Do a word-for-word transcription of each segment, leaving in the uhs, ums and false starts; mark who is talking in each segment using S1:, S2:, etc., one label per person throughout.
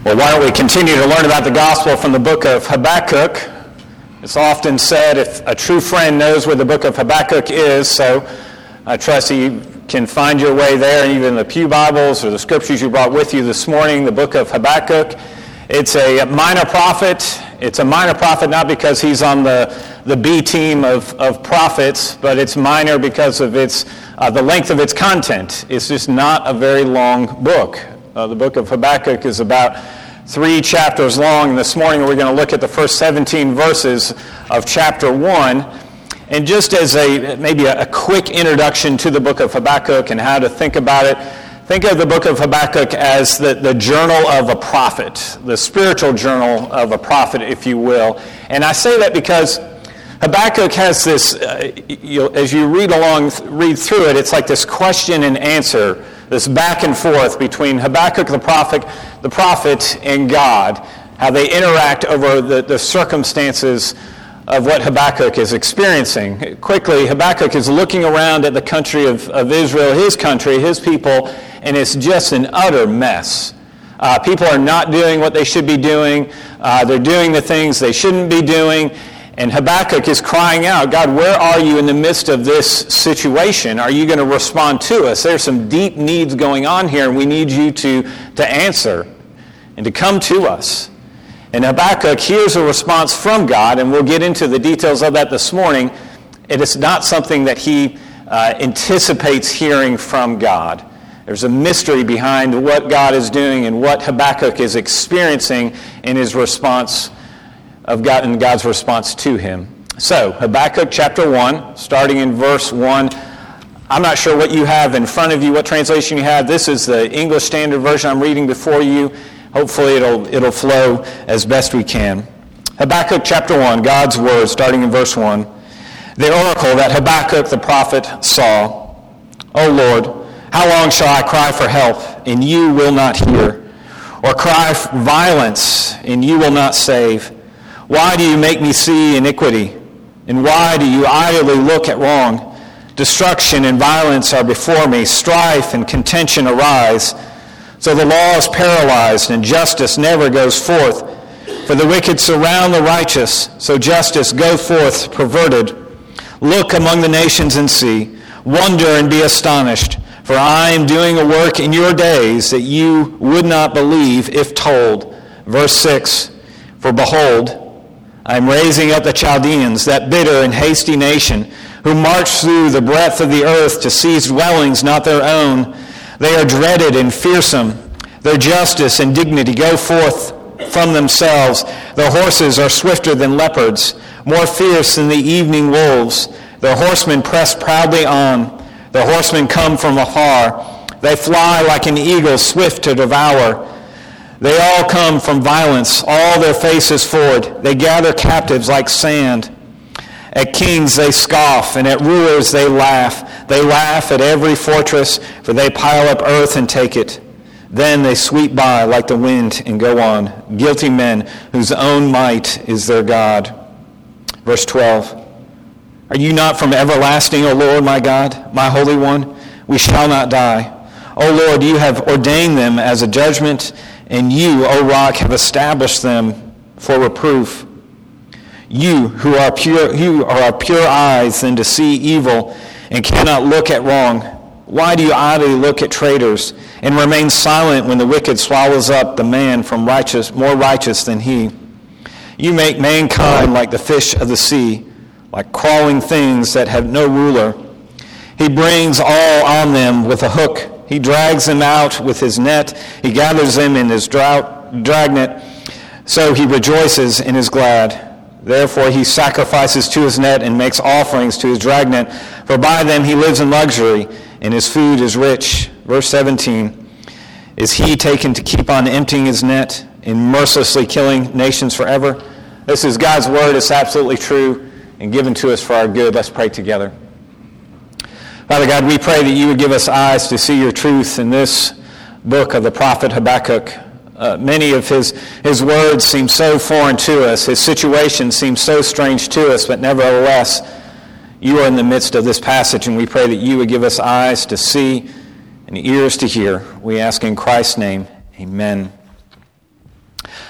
S1: Well, why don't we continue to learn about the gospel from the book of Habakkuk? It's often said if a true friend knows where the book of Habakkuk is, so I trust you can find your way there, even the Pew Bibles or the scriptures you brought with you this morning, the book of Habakkuk. It's a minor prophet. It's a minor prophet not because he's on the, the B team of, of prophets, but it's minor because of its uh, the length of its content. It's just not a very long book. Uh, the book of Habakkuk is about three chapters long, and this morning we're going to look at the first seventeen verses of chapter one. And just as a maybe a, a quick introduction to the book of Habakkuk and how to think about it, think of the book of Habakkuk as the, the journal of a prophet, the spiritual journal of a prophet, if you will. And I say that because Habakkuk has this, uh, you, as you read along, read through it, it's like this question and answer, this back and forth between Habakkuk the prophet, the prophet and God, how they interact over the, the circumstances of what Habakkuk is experiencing. Quickly, Habakkuk is looking around at the country of, of Israel, his country, his people, and it's just an utter mess. Uh, people are not doing what they should be doing. Uh, they're doing the things they shouldn't be doing. And Habakkuk is crying out, God, where are you in the midst of this situation? Are you going to respond to us? There's some deep needs going on here, and we need you to, to answer and to come to us. And Habakkuk hears a response from God, and we'll get into the details of that this morning. It is not something that he uh, anticipates hearing from God. There's a mystery behind what God is doing and what Habakkuk is experiencing in his response of God and God's response to him. So, Habakkuk chapter one, starting in verse one. I'm not sure what you have in front of you, what translation you have. This is the English Standard Version I'm reading before you. Hopefully it'll it'll flow as best we can. Habakkuk chapter one, God's word, starting in verse one. The oracle that Habakkuk the prophet saw. O Lord, how long shall I cry for help, and you will not hear? Or cry for violence, and you will not save? Why do you make me see iniquity? And why do you idly look at wrong? Destruction and violence are before me. Strife and contention arise. So the law is paralyzed, and justice never goes forth. For the wicked surround the righteous, so justice goes forth perverted. Look among the nations and see. Wonder and be astonished. For I am doing a work in your days that you would not believe if told. Verse six, for behold, I am raising up the Chaldeans, that bitter and hasty nation, who march through the breadth of the earth to seize dwellings not their own. They are dreaded and fearsome. Their justice and dignity go forth from themselves. Their horses are swifter than leopards, more fierce than the evening wolves. Their horsemen press proudly on. Their horsemen come from afar. They fly like an eagle, swift to devour. They all come from violence, all their faces forward. They gather captives like sand. At kings they scoff, and at rulers they laugh. They laugh at every fortress, for they pile up earth and take it. Then they sweep by like the wind and go on, guilty men whose own might is their God. Verse twelve, are you not from everlasting, O Lord, my God, my Holy One? We shall not die. O Lord, you have ordained them as a judgment, and you, O Rock, have established them for reproof. You who are pure, you are pure eyes than to see evil and cannot look at wrong. Why do you idly look at traitors and remain silent when the wicked swallows up the man from righteous, more righteous than he? You make mankind like the fish of the sea, like crawling things that have no ruler. He brings all on them with a hook. He drags them out with his net. He gathers them in his drought, dragnet. So he rejoices and is glad. Therefore he sacrifices to his net and makes offerings to his dragnet. For by them he lives in luxury, and his food is rich. Verse seventeen, is he taken to keep on emptying his net and mercilessly killing nations forever? This is God's word. It's absolutely true and given to us for our good. Let's pray together. Father God, we pray that you would give us eyes to see your truth in this book of the prophet Habakkuk. Uh, many of his, his words seem so foreign to us. His situation seems so strange to us, but nevertheless, you are in the midst of this passage, and we pray that you would give us eyes to see and ears to hear. We ask in Christ's name, amen.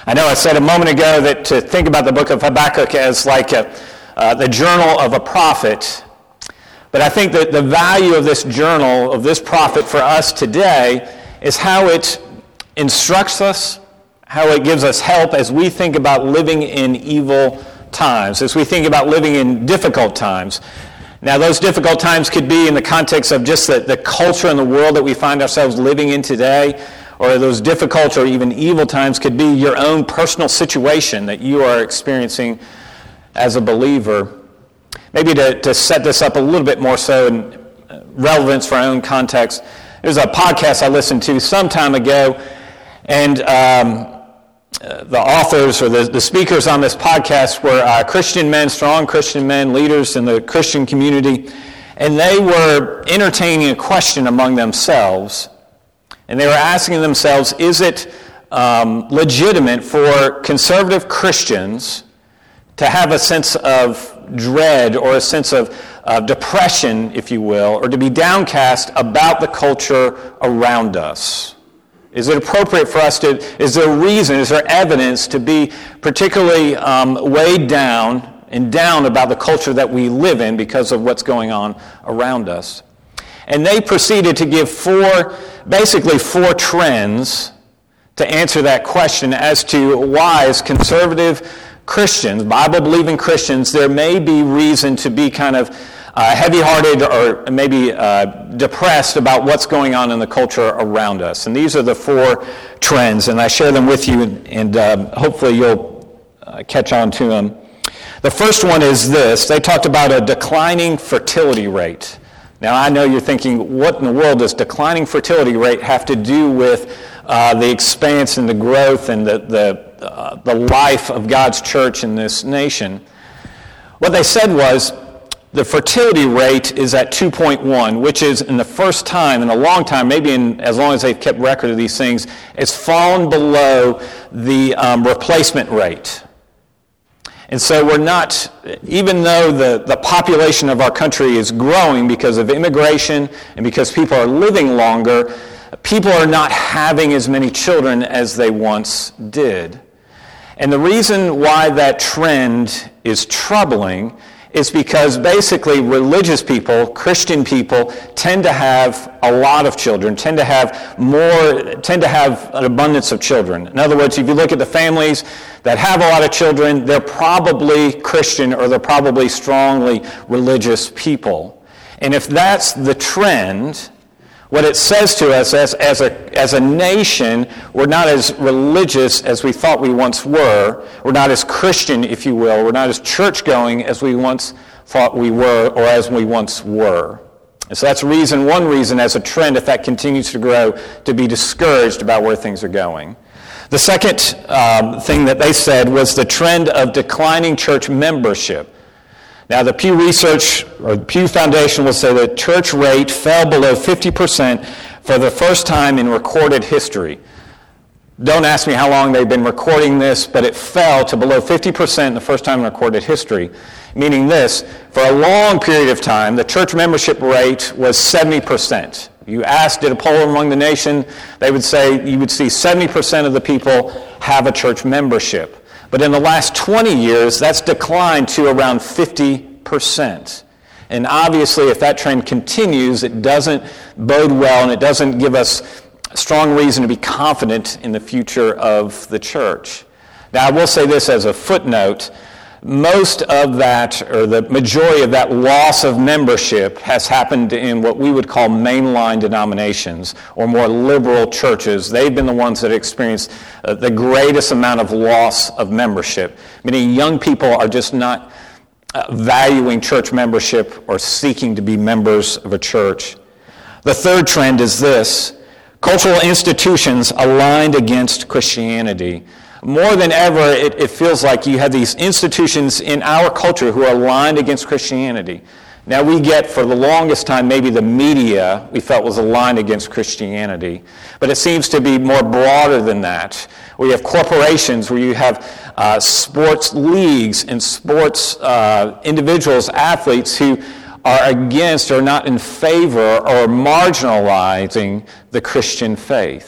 S1: I know I said a moment ago that to think about the book of Habakkuk as like a, uh, the journal of a prophet, but I think that the value of this journal, of this prophet for us today, is how it instructs us, how it gives us help as we think about living in evil times, as we think about living in difficult times. Now, those difficult times could be in the context of just the, the culture and the world that we find ourselves living in today, or those difficult or even evil times could be your own personal situation that you are experiencing as a believer. Maybe to, to set this up a little bit more so in relevance for our own context, there's a podcast I listened to some time ago, and um, uh, the authors or the, the speakers on this podcast were uh, Christian men, strong Christian men, leaders in the Christian community, and they were entertaining a question among themselves. And they were asking themselves, is it um, legitimate for conservative Christians to have a sense of dread or a sense of uh, depression, if you will, or to be downcast about the culture around us? Is it appropriate for us to, is there reason, is there evidence to be particularly um, weighed down and down about the culture that we live in because of what's going on around us? And they proceeded to give four, basically four trends to answer that question as to why, as conservative Christians, Bible-believing Christians, there may be reason to be kind of uh, heavy-hearted or maybe uh, depressed about what's going on in the culture around us. And these are the four trends, and I share them with you, and, and um, hopefully you'll uh, catch on to them. The first one is this. They talked about a declining fertility rate. Now, I know you're thinking, what in the world does declining fertility rate have to do with uh, the expanse and the growth and the, the, uh, the life of God's church in this nation? What they said was the fertility rate is at two point one, which is in the first time in a long time, maybe in as long as they've kept record of these things, it's fallen below the um, replacement rate. And so we're not, even though the, the population of our country is growing because of immigration and because people are living longer, people are not having as many children as they once did. And the reason why that trend is troubling is because basically religious people, Christian people, tend to have a lot of children, tend to have more, tend to have an abundance of children. In other words, if you look at the families that have a lot of children, they're probably Christian or they're probably strongly religious people. And if that's the trend, what it says to us as, as, a, as a nation, we're not as religious as we thought we once were. We're not as Christian, if you will. We're not as church-going as we once thought we were or as we once were. And so that's reason, one reason as a trend, if that continues to grow, to be discouraged about where things are going. The second um, thing that they said was the trend of declining church membership. Now, the Pew Research, or the Pew Foundation will say that church rate fell below fifty percent for the first time in recorded history. Don't ask me how long they've been recording this, but it fell to below fifty percent the first time in recorded history. Meaning this, for a long period of time, the church membership rate was seventy percent. You asked, did a poll among the nation, they would say you would see seventy percent of the people have a church membership. But in the last twenty years, that's declined to around fifty percent. And obviously, if that trend continues, it doesn't bode well, and it doesn't give us strong reason to be confident in the future of the church. Now, I will say this as a footnote. Most of that, or the majority of that loss of membership has happened in what we would call mainline denominations or more liberal churches. They've been the ones that experienced uh, the greatest amount of loss of membership. Many young people are just not uh, valuing church membership or seeking to be members of a church. The third trend is this: cultural institutions aligned against Christianity. More than ever, it, it feels like you have these institutions in our culture who are aligned against Christianity. Now, we get, for the longest time, maybe the media we felt was aligned against Christianity. But it seems to be more broader than that. We have corporations where you have uh, sports leagues and sports uh, individuals, athletes who are against or not in favor or marginalizing the Christian faith.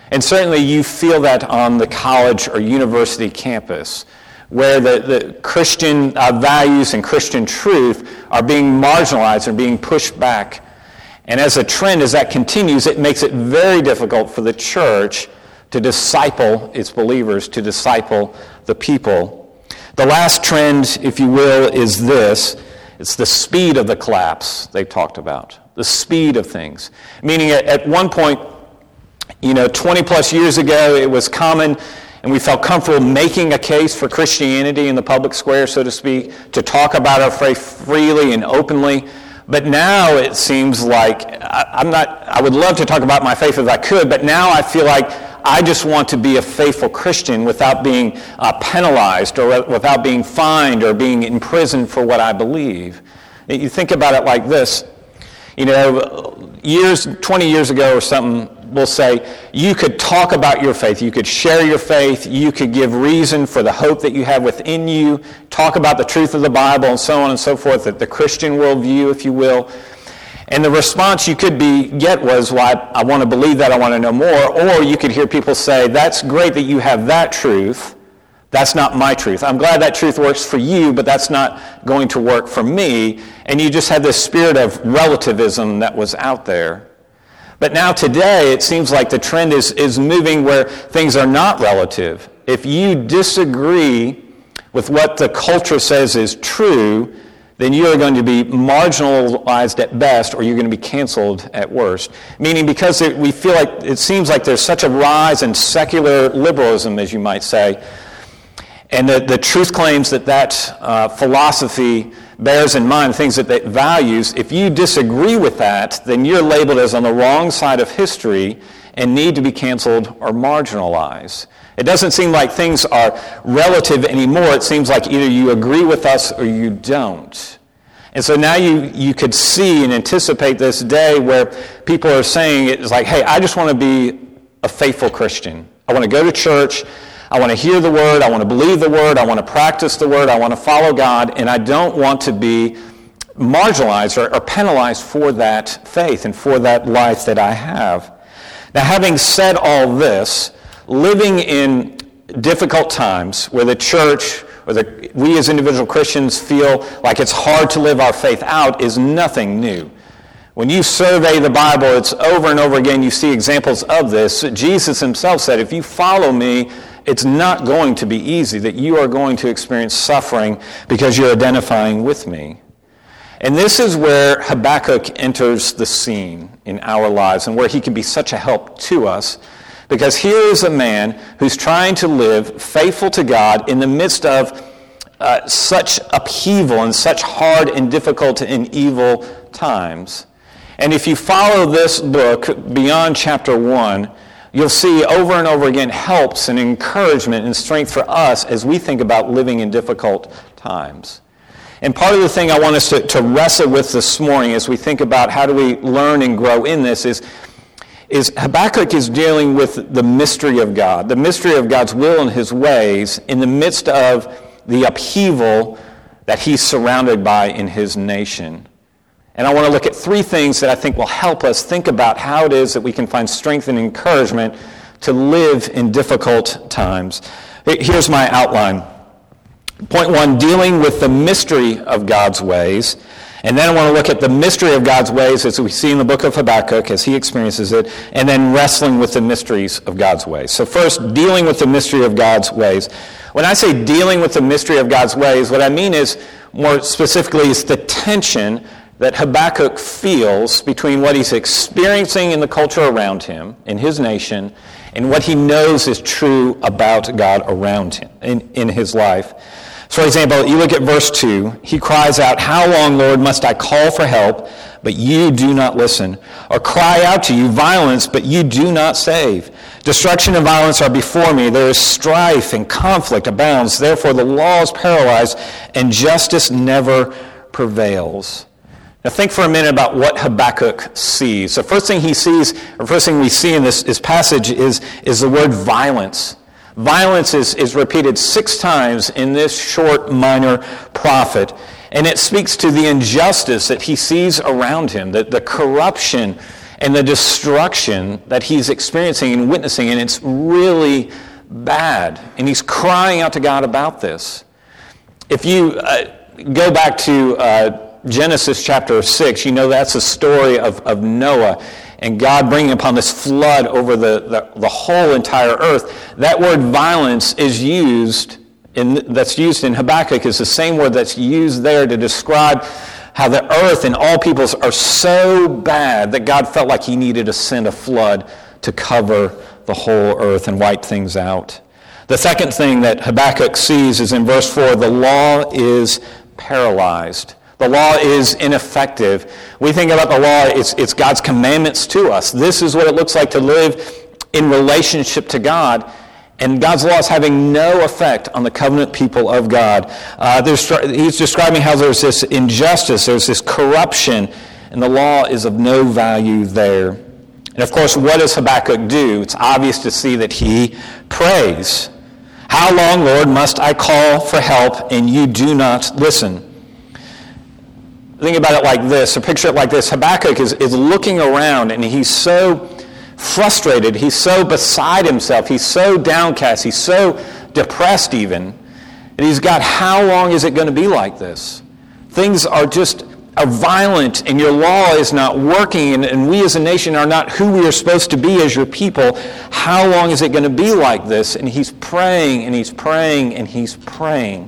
S1: And certainly you feel that on the college or university campus, where the, the Christian uh, values and Christian truth are being marginalized and being pushed back. And as a trend, as that continues, it makes it very difficult for the church to disciple its believers, to disciple the people. The last trend, if you will, is this. It's the speed of the collapse they talked about. The speed of things. Meaning at, at one point, you know, twenty plus years ago, it was common and we felt comfortable making a case for Christianity in the public square, so to speak, to talk about our faith freely and openly. But now it seems like I, I'm not, I would love to talk about my faith if I could, but now I feel like I just want to be a faithful Christian without being uh, penalized or without being fined or being imprisoned for what I believe. You think about it like this. You know, years, twenty years ago or something, we'll say, you could talk about your faith, you could share your faith, you could give reason for the hope that you have within you, talk about the truth of the Bible and so on and so forth, the Christian worldview, if you will. And the response you could be get was, well, I, I want to believe that, I want to know more. Or you could hear people say, that's great that you have that truth. That's not my truth. I'm glad that truth works for you, but that's not going to work for me. And you just had this spirit of relativism that was out there. But now today, it seems like the trend is, is moving where things are not relative. If you disagree with what the culture says is true, then you are going to be marginalized at best, or you're going to be canceled at worst. Meaning because it, we feel like, it seems like there's such a rise in secular liberalism, as you might say, and the, the truth claims that that uh, philosophy bears in mind, things that it values, if you disagree with that, then you're labeled as on the wrong side of history and need to be canceled or marginalized. It doesn't seem like things are relative anymore. It seems like either you agree with us or you don't. And so now you, you could see and anticipate this day where people are saying, it's like, hey, I just want to be a faithful Christian. I want to go to church. I want to hear the word. I want to believe the word. I want to practice the word. I want to follow God. And I don't want to be marginalized or, or penalized for that faith and for that life that I have. Now, having said all this, living in difficult times where the church or the, we as individual Christians feel like it's hard to live our faith out is nothing new. When you survey the Bible, it's over and over again, you see examples of this. Jesus himself said, if you follow me, it's not going to be easy, that you are going to experience suffering because you're identifying with me. And this is where Habakkuk enters the scene in our lives and where he can be such a help to us. Because here is a man who's trying to live faithful to God in the midst of uh, such upheaval and such hard and difficult and evil times. And if you follow this book beyond chapter one, you'll see over and over again helps and encouragement and strength for us as we think about living in difficult times. And part of the thing I want us to, to wrestle with this morning as we think about how do we learn and grow in this is is Habakkuk is dealing with the mystery of God, the mystery of God's will and his ways in the midst of the upheaval that he's surrounded by in his nation. And I want to look at three things that I think will help us think about how it is that we can find strength and encouragement to live in difficult times. Here's my outline. Point one, dealing with the mystery of God's ways. And then I want to look at the mystery of God's ways as we see in the book of Habakkuk as he experiences it, and then wrestling with the mysteries of God's ways. So first, dealing with the mystery of God's ways. When I say dealing with the mystery of God's ways, what I mean is, more specifically, is the tension that Habakkuk feels between what he's experiencing in the culture around him, in his nation, and what he knows is true about God around him in, in his life. For example, you look at verse two. He cries out, "How long, Lord, must I call for help, but you do not listen? Or cry out to you violence, but you do not save? Destruction and violence are before me. There is strife and conflict abounds. Therefore the law is paralyzed, and justice never prevails." Now think for a minute about what Habakkuk sees. The first thing he sees, or first thing we see in this, this passage is, is the word violence. Violence is, is repeated six times in this short minor prophet. And it speaks to the injustice that he sees around him, the, the corruption and the destruction that he's experiencing and witnessing, and it's really bad. And he's crying out to God about this. If you uh, go back to uh, Genesis chapter six, you know that's a story of, of Noah and God bringing upon this flood over the, the, the whole entire earth. That word violence is used, in, that's used in Habakkuk is the same word that's used there to describe how the earth and all peoples are so bad that God felt like he needed to send a flood to cover the whole earth and wipe things out. The second thing that Habakkuk sees is in verse four, the law is paralyzed. The law is ineffective. We think about the law, it's, it's God's commandments to us. This is what it looks like to live in relationship to God. And God's law is having no effect on the covenant people of God. Uh, he's describing how there's this injustice, there's this corruption, and the law is of no value there. And of course, what does Habakkuk do? It's obvious to see that he prays. How long, Lord, must I call for help, and you do not listen? Think about it like this, or picture it like this. Habakkuk is, is looking around, and he's so frustrated, he's so beside himself, he's so downcast, he's so depressed even, and he's got, how long is it going to be like this? Things are just are violent, and your law is not working, and, and we as a nation are not who we are supposed to be as your people. How long is it going to be like this? And he's praying, and he's praying, and he's praying.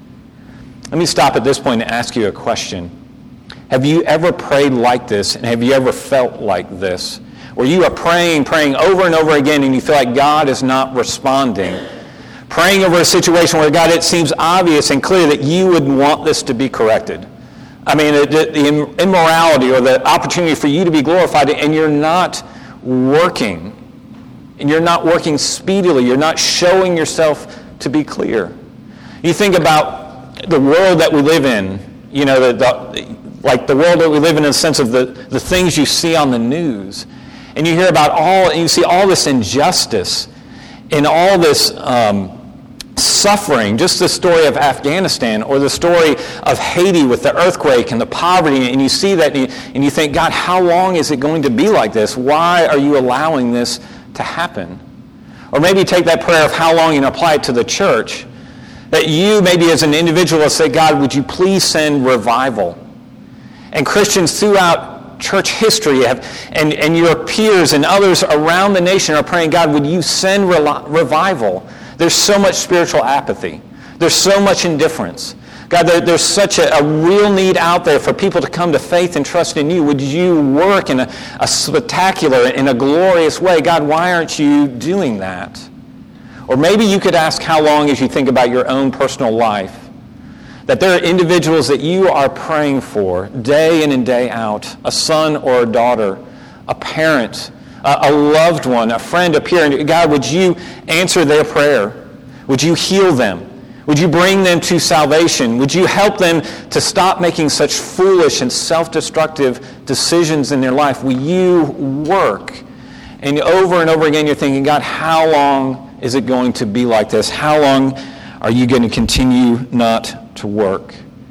S1: Let me stop at this point and ask you a question. Have you ever prayed like this, and have you ever felt like this? Where you are praying, praying over and over again, and you feel like God is not responding. Praying over a situation where, God, it seems obvious and clear that you would want this to be corrected. I mean, the, the immorality or the opportunity for you to be glorified, and you're not working. And you're not working speedily. You're not showing yourself to be clear. You think about the world that we live in, you know, the, the, like the world that we live in in the sense of the, the things you see on the news. And you hear about all, and you see all this injustice and all this um, suffering, just the story of Afghanistan or the story of Haiti with the earthquake and the poverty, and you see that and you, and you think, God, how long is it going to be like this? Why are you allowing this to happen? Or maybe take that prayer of how long and apply it to the church, that you maybe as an individual will say, God, would you please send revival? And Christians throughout church history have, and, and your peers and others around the nation are praying, God, would you send re- revival? There's so much spiritual apathy. There's so much indifference. God, there, there's such a, a real need out there for people to come to faith and trust in you. Would you work in a, a spectacular, in a glorious way? God, why aren't you doing that? Or maybe you could ask how long as you think about your own personal life, that there are individuals that you are praying for day in and day out, a son or a daughter, a parent, a loved one, a friend, a peer. God, would you answer their prayer? Would you heal them? Would you bring them to salvation? Would you help them to stop making such foolish and self-destructive decisions in their life? Will you work? And over and over again you're thinking, God, how long is it going to be like this? How long are you going to continue not to work?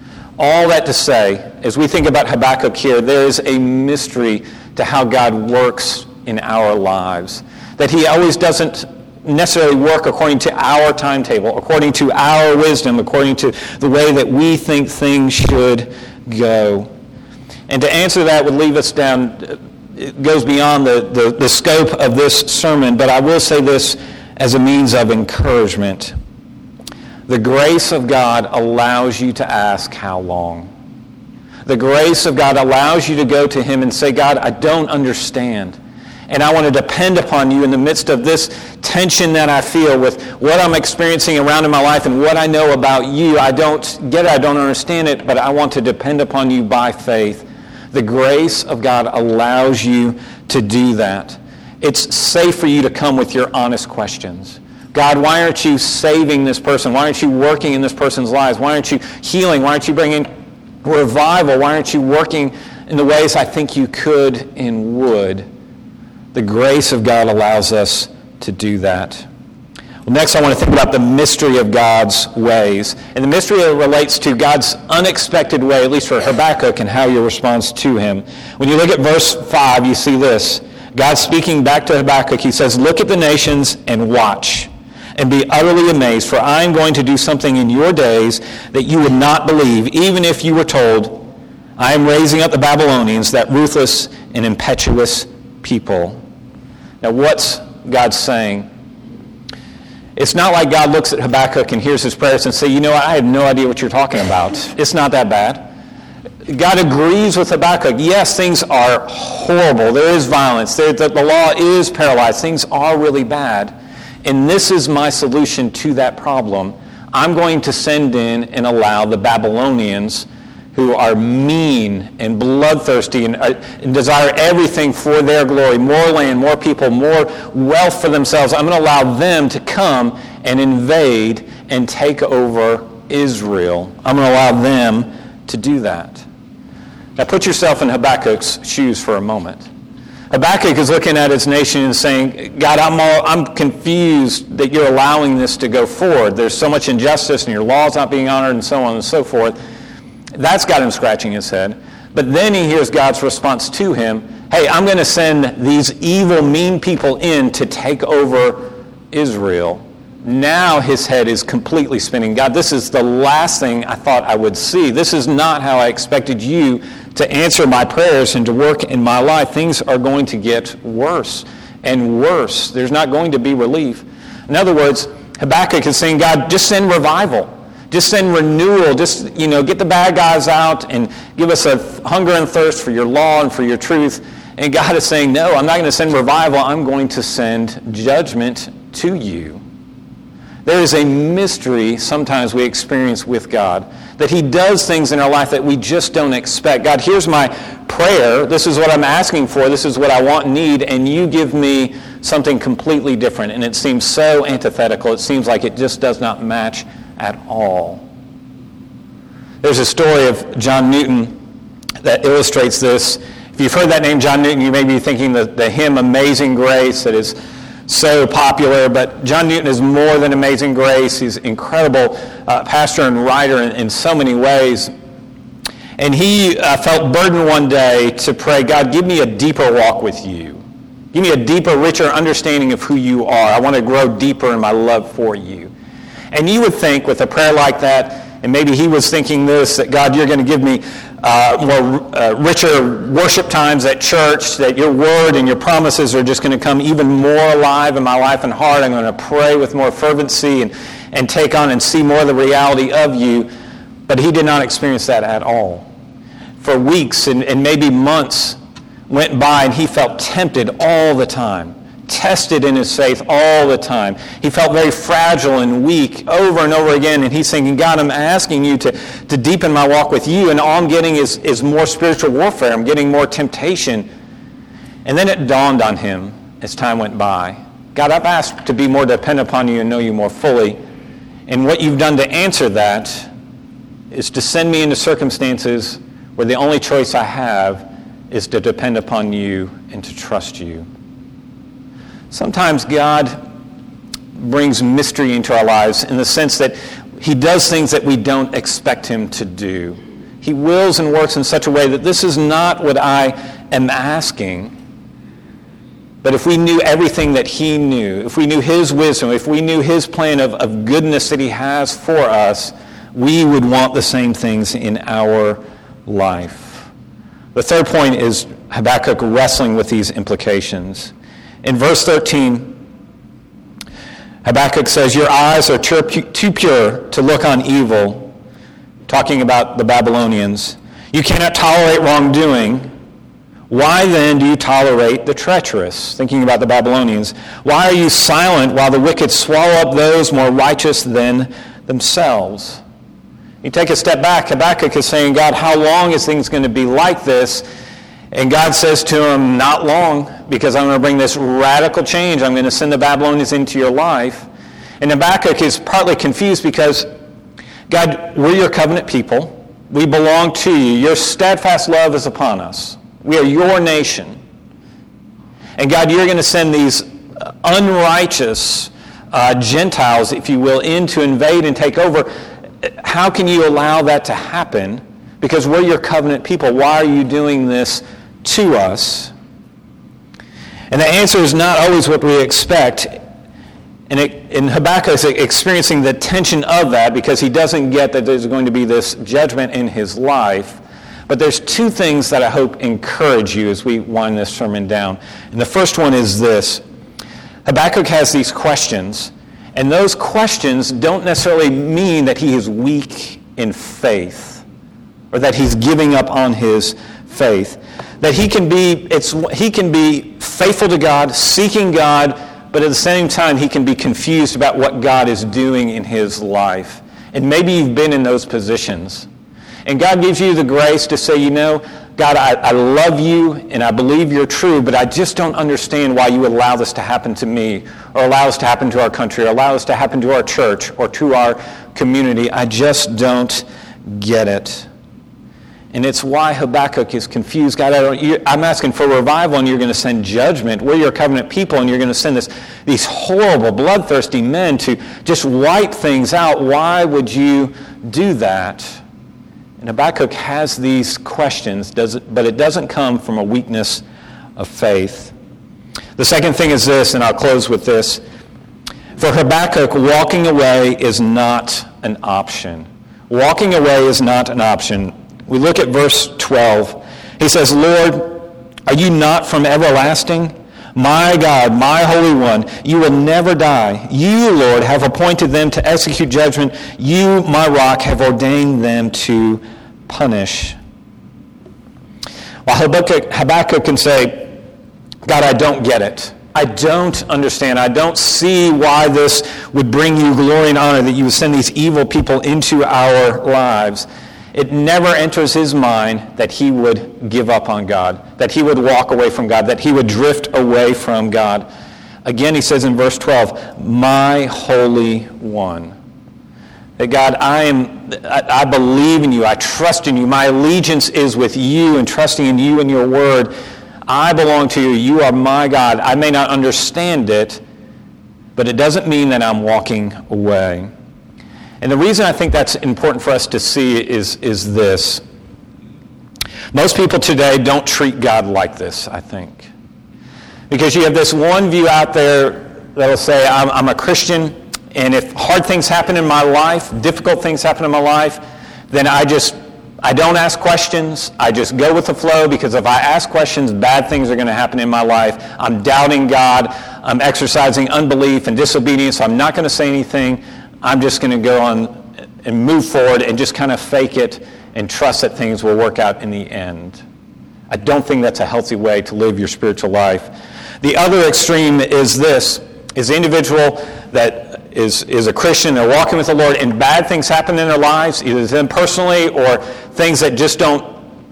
S1: All that to say, as we think about Habakkuk here, there is a mystery to how God works in our lives. That he always doesn't necessarily work according to our timetable, according to our wisdom, according to the way that we think things should go. And to answer that would leave us down, it goes beyond the, the, the scope of this sermon, but I will say this as a means of encouragement. The grace of God allows you to ask how long. The grace of God allows you to go to him and say, God, I don't understand. And I want to depend upon you in the midst of this tension that I feel with what I'm experiencing around in my life and what I know about you. I don't get it, I don't understand it, but I want to depend upon you by faith. The grace of God allows you to do that. It's safe for you to come with your honest questions. God, why aren't you saving this person? Why aren't you working in this person's lives? Why aren't you healing? Why aren't you bringing revival? Why aren't you working in the ways I think you could and would? The grace of God allows us to do that. Well, next I want to think about the mystery of God's ways. And the mystery relates to God's unexpected way, at least for Habakkuk, and how your response to him. When you look at verse five, you see this. God speaking back to Habakkuk, he says, "Look at the nations and watch, and be utterly amazed, for I am going to do something in your days that you would not believe, even if you were told, I am raising up the Babylonians, that ruthless and impetuous people." Now, what's God saying? It's not like God looks at Habakkuk and hears his prayers and says, you know what, I have no idea what you're talking about. It's not that bad. God agrees with Habakkuk. Yes, things are horrible. There is violence. There, the, the law is paralyzed. Things are really bad. And this is my solution to that problem. I'm going to send in and allow the Babylonians, who are mean and bloodthirsty and, uh, and desire everything for their glory, more land, more people, more wealth for themselves. I'm going to allow them to come and invade and take over Israel. I'm going to allow them to do that. Now put yourself in Habakkuk's shoes for a moment. Habakkuk is looking at his nation and saying, God, I'm all, I'm confused that you're allowing this to go forward. There's so much injustice and your law's not being honored and so on and so forth. That's got him scratching his head. But then he hears God's response to him, hey, I'm going to send these evil, mean people in to take over Israel. Now his head is completely spinning. God, this is the last thing I thought I would see. This is not how I expected you to answer my prayers and to work in my life. Things are going to get worse and worse. There's not going to be relief. In other words, Habakkuk is saying, God, just send revival. Just send renewal. Just, you know, get the bad guys out and give us a hunger and thirst for your law and for your truth. And God is saying, no, I'm not going to send revival. I'm going to send judgment to you. There is a mystery sometimes we experience with God, that he does things in our life that we just don't expect. God, here's my prayer. This is what I'm asking for. This is what I want and need. And you give me something completely different. And it seems so antithetical. It seems like it just does not match at all. There's a story of John Newton that illustrates this. If you've heard that name, John Newton, you may be thinking the, the hymn Amazing Grace that is so popular, but John Newton is more than Amazing Grace. He's an incredible uh, pastor and writer in, in so many ways. And he uh, felt burdened one day to pray, God, give me a deeper walk with you. Give me a deeper, richer understanding of who you are. I want to grow deeper in my love for you. And you would think with a prayer like that, and maybe he was thinking this, that God, you're going to give me uh, more uh, richer worship times at church, that your word and your promises are just going to come even more alive in my life and heart. I'm going to pray with more fervency and, and take on and see more of the reality of you. But he did not experience that at all. For weeks and, and maybe months went by and he felt tempted all the time. Tested in his faith all the time. He felt very fragile and weak over and over again, and he's thinking, God, I'm asking you to, to deepen my walk with you, and all I'm getting is, is more spiritual warfare. I'm getting more temptation. And then it dawned on him as time went by, God, I've asked to be more dependent upon you and know you more fully, and what you've done to answer that is to send me into circumstances where the only choice I have is to depend upon you and to trust you. Sometimes God brings mystery into our lives in the sense that he does things that we don't expect him to do. He wills and works in such a way that this is not what I am asking. But if we knew everything that he knew, if we knew his wisdom, if we knew his plan of, of goodness that he has for us, we would want the same things in our life. The third point is Habakkuk wrestling with these implications. In verse thirteen, Habakkuk says, your eyes are too pure to look on evil, talking about the Babylonians. You cannot tolerate wrongdoing. Why then do you tolerate the treacherous? Thinking about the Babylonians. Why are you silent while the wicked swallow up those more righteous than themselves? You take a step back, Habakkuk is saying, God, how long is things going to be like this? And God says to him, not long, because I'm going to bring this radical change. I'm going to send the Babylonians into your life. And Habakkuk is partly confused because, God, we're your covenant people. We belong to you. Your steadfast love is upon us. We are your nation. And God, you're going to send these unrighteous, uh, Gentiles, if you will, in to invade and take over. How can you allow that to happen? Because we're your covenant people. Why are you doing this to us? And the answer is not always what we expect. And, it, and Habakkuk is experiencing the tension of that because he doesn't get that there's going to be this judgment in his life. But there's two things that I hope encourage you as we wind this sermon down. And the first one is this. Habakkuk has these questions, and those questions don't necessarily mean that he is weak in faith or that he's giving up on his faith. That he can be, it's, he can be faithful to God, seeking God, but at the same time he can be confused about what God is doing in his life. And maybe you've been in those positions. And God gives you the grace to say, you know, God, I, I love you and I believe you're true, but I just don't understand why you would allow this to happen to me or allow this to happen to our country or allow this to happen to our church or to our community. I just don't get it. And it's why Habakkuk is confused. God, I don't, you, I'm asking for revival and you're going to send judgment. We're your covenant people and you're going to send this, these horrible, bloodthirsty men to just wipe things out. Why would you do that? And Habakkuk has these questions, does it, but it doesn't come from a weakness of faith. The second thing is this, and I'll close with this. For Habakkuk, walking away is not an option. Walking away is not an option. We look at verse twelve. He says, Lord, are you not from everlasting? My God, my Holy One, you will never die. You, Lord, have appointed them to execute judgment. You, my rock, have ordained them to punish. While Habakkuk, Habakkuk can say, God, I don't get it. I don't understand. I don't see why this would bring you glory and honor, that you would send these evil people into our lives. It never enters his mind that he would give up on God, that he would walk away from God, that he would drift away from God. Again, he says in verse twelve, my Holy One. That God, I am, I, I believe in you, I trust in you, my allegiance is with you and trusting in you and your word. I belong to you, you are my God. I may not understand it, but it doesn't mean that I'm walking away. And the reason I think that's important for us to see is, is this. Most people today don't treat God like this, I think. Because you have this one view out there that will say, I'm, I'm a Christian, and if hard things happen in my life, difficult things happen in my life, then I just, I don't ask questions. I just go with the flow, because if I ask questions, bad things are going to happen in my life. I'm doubting God. I'm exercising unbelief and disobedience, so I'm not going to say anything. I'm just going to go on and move forward and just kind of fake it and trust that things will work out in the end. I don't think that's a healthy way to live your spiritual life. The other extreme is this, is the individual that is, is a Christian, they're walking with the Lord, and bad things happen in their lives, either them personally or things that just don't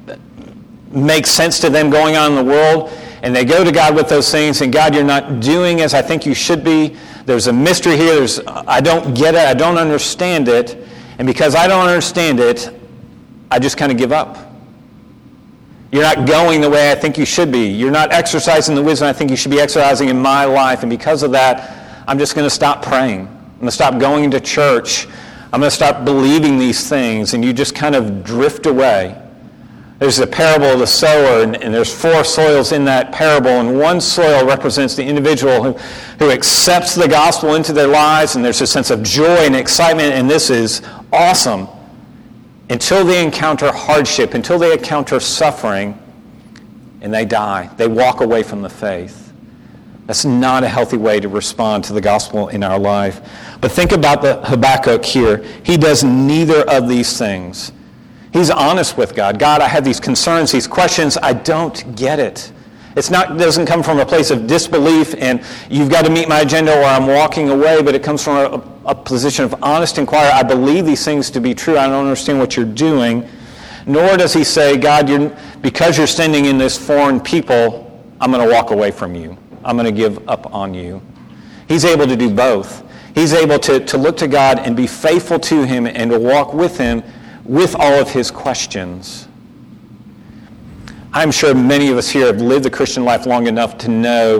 S1: make sense to them going on in the world, and they go to God with those things, and God, you're not doing as I think you should be. There's a mystery here. There's, I don't get it. I don't understand it. And because I don't understand it, I just kind of give up. You're not going the way I think you should be. You're not exercising the wisdom I think you should be exercising in my life. And because of that, I'm just going to stop praying. I'm going to stop going to church. I'm going to stop believing these things. And you just kind of drift away. There's the parable of the sower, and, and there's four soils in that parable, and one soil represents the individual who, who accepts the gospel into their lives, and there's a sense of joy and excitement, and this is awesome, until they encounter hardship, until they encounter suffering, and they die. They walk away from the faith. That's not a healthy way to respond to the gospel in our life. But think about the Habakkuk here. He does neither of these things. He's honest with God. God, I have these concerns, these questions. I don't get it. It's not, it doesn't come from a place of disbelief and you've got to meet my agenda or I'm walking away, but it comes from a, a position of honest inquiry. I believe these things to be true. I don't understand what you're doing. Nor does he say, God, you're, because you're standing in this foreign people, I'm going to walk away from you. I'm going to give up on you. He's able to do both. He's able to, to look to God and be faithful to him and to walk with him with all of his questions. I'm sure many of us here have lived the Christian life long enough to know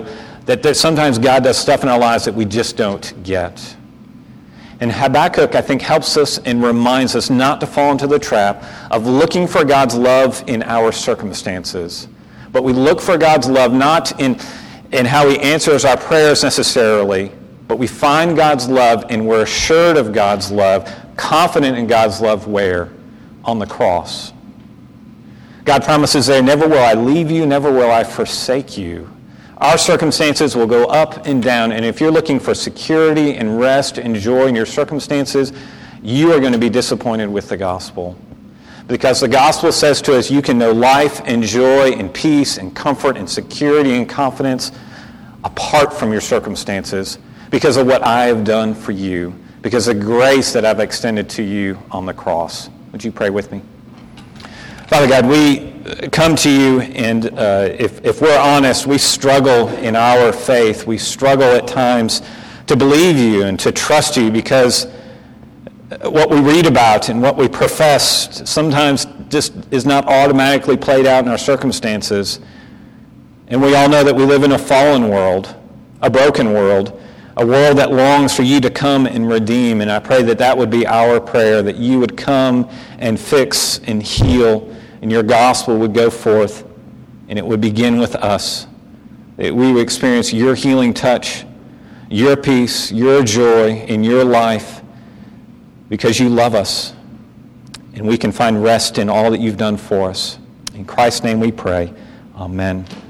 S1: That, that sometimes God does stuff in our lives that we just don't get. And Habakkuk, I think, helps us and reminds us not to fall into the trap of looking for God's love in our circumstances. But we look for God's love not in, in how he answers our prayers necessarily, but we find God's love and we're assured of God's love, confident in God's love where? On the cross. God promises there, never will I leave you, never will I forsake you. Our circumstances will go up and down, and if you're looking for security and rest and joy in your circumstances, you are going to be disappointed with the gospel. Because the gospel says to us, you can know life and joy and peace and comfort and security and confidence apart from your circumstances because of what I have done for you, because of the grace that I've extended to you on the cross. Would you pray with me? Father God, we come to you, and uh, if, if we're honest, we struggle in our faith. We struggle at times to believe you and to trust you because what we read about and what we profess sometimes just is not automatically played out in our circumstances. And we all know that we live in a fallen world, a broken world, a world that longs for you to come and redeem. And I pray that that would be our prayer, that you would come and fix and heal, and your gospel would go forth, and it would begin with us. That we would experience your healing touch, your peace, your joy in your life, because you love us, and we can find rest in all that you've done for us. In Christ's name we pray. Amen.